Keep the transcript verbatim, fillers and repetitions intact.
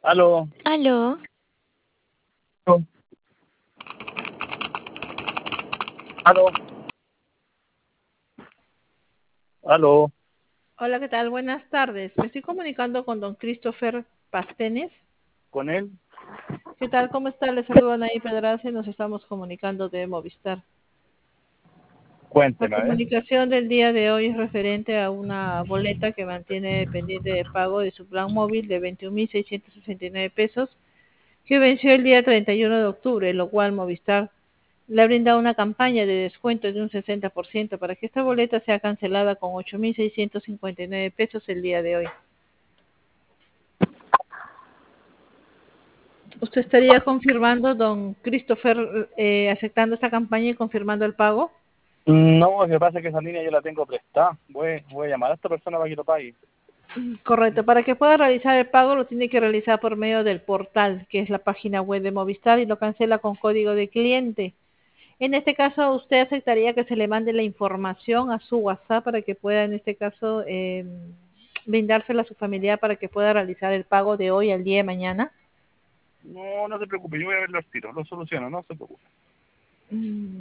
Aló. Aló. Aló. Aló. Aló. Hola, ¿qué tal? Buenas tardes. Me estoy comunicando con don Christopher Pastenes. ¿Con él? ¿Qué tal? ¿Cómo está? Le saluda Anaí Pedraza y nos estamos comunicando de Movistar. La Cuénteme, a ver. comunicación del día de hoy es referente a una boleta que mantiene pendiente de pago de su plan móvil de veintiún mil seiscientos sesenta y nueve pesos, que venció el día treinta y uno de octubre, lo cual Movistar le ha brindado una campaña de descuento de un sesenta por ciento para que esta boleta sea cancelada con ocho mil seiscientos cincuenta y nueve pesos el día de hoy. ¿Usted estaría confirmando, don Christopher, eh, aceptando esta campaña y confirmando el pago? No, lo que pasa es que esa línea yo la tengo prestada. Voy, voy a llamar a esta persona para que lo pague. Correcto. Para que pueda realizar el pago lo tiene que realizar por medio del portal, que es la página web de Movistar, y lo cancela con código de cliente. En este caso, ¿usted aceptaría que se le mande la información a su WhatsApp para que pueda, en este caso, eh, brindársela a su familiar para que pueda realizar el pago de hoy al día de mañana? No, no se preocupe, yo voy a verlo al tiro, lo soluciono, no se preocupe. Mm.